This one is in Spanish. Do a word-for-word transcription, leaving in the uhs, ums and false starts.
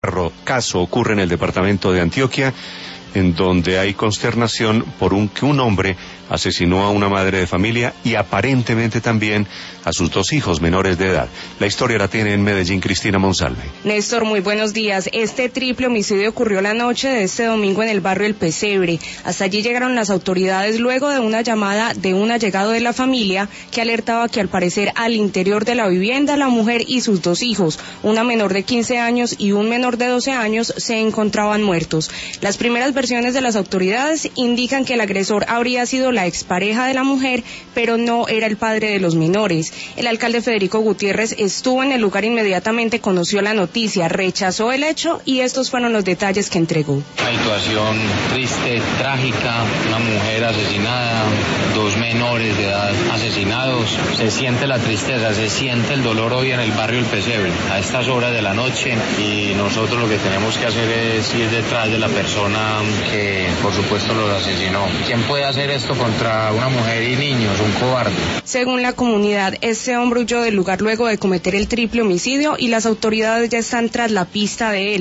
caso ocurre en el departamento de Antioquia, en donde hay consternación por un que un hombre asesinó a una madre de familia y aparentemente también a sus dos hijos menores de edad. La historia la tiene en Medellín Cristina Monsalve. Néstor, muy buenos días. Este triple homicidio ocurrió la noche de este domingo en el barrio El Pesebre. Hasta allí llegaron las autoridades luego de una llamada de un allegado de la familia que alertaba que al parecer al interior de la vivienda la mujer y sus dos hijos, una menor de quince años y un menor de doce años, se encontraban muertos. Las primeras versiones de las autoridades indican que el agresor habría sido la expareja de la mujer, pero no era el padre de los menores. El alcalde Federico Gutiérrez estuvo en el lugar inmediatamente, conoció la noticia, rechazó el hecho y estos fueron los detalles que entregó. Una situación triste, trágica, una mujer asesinada, dos menores de edad asesinados. Se siente la tristeza, se siente el dolor hoy en el barrio El Pesebre, a estas horas de la noche, y nosotros lo que tenemos que hacer es ir detrás de la persona que por supuesto los asesinó. ¿Quién puede hacer esto contra una mujer y niños? Un cobarde. Según la comunidad, este hombre huyó del lugar luego de cometer el triple homicidio y las autoridades ya están tras la pista de él.